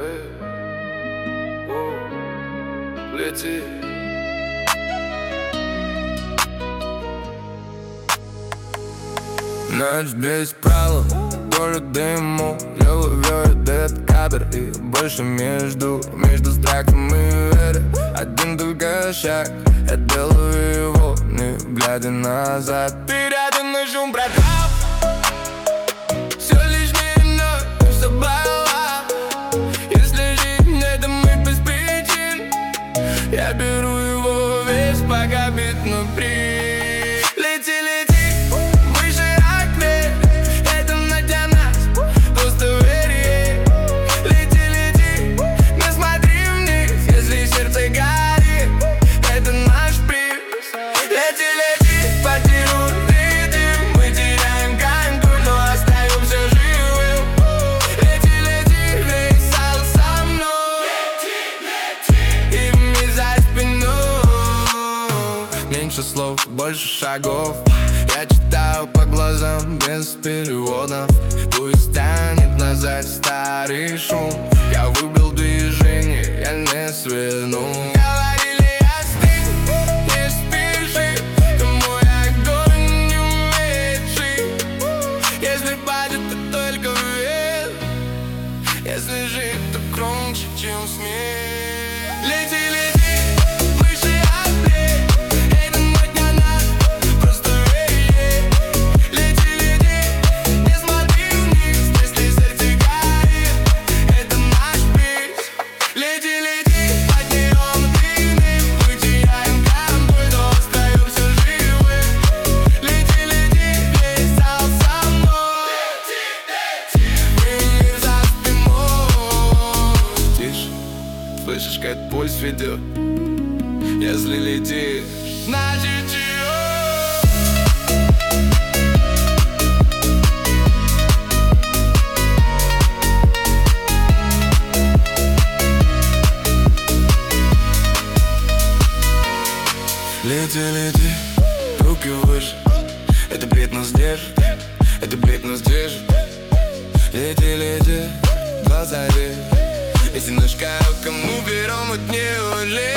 Лети. Ночь без правил, город дыму, левый вердет кадр. И больше между страхом и верой один только шаг, я делаю его, не глядя назад. Ты рядом, но шум пропал. Все лишь не мной собрала. Если жизнь это мы без причин, я беру его весь, пока бит внутри. Лети, лети, выше окна, это для нас, просто верь ей. Лети, лети, не смотри вниз, если сердце горит, это наш приз. Лети, лети, потерял ритм, мы теряем контроль, но остаемся живым. Лети, лети, летал со мной. Лети, лети, и мы за спиной. Меньше слов, больше шагов. Я читаю по глазам без переводов. Пусть станет назад старый шум. Я выбрал движение, я не сверну. Говорили, остынь, не спеши, ты мой огонь не умеет жить. Если падает, то только вверх. Если жить, то громче, чем смех. Лети, лети, выше окна, это для нас, просто верь ей. Лети, лети, не смотри вниз, если сердце горит, это наш приз. Лети, лети, подъем длинный, мы теряем контроль, но остаемся живы. Лети, лети, летал со мной. Лети, лети, мы за спиной. Тише, слышишь, как пульс ведет. Если летишь, значит живешь. Лети, лети, руки выше. Это бред нас держит, это бред нас держит. Лети, лети, глаза вверх. Если наш кому берем от него лет.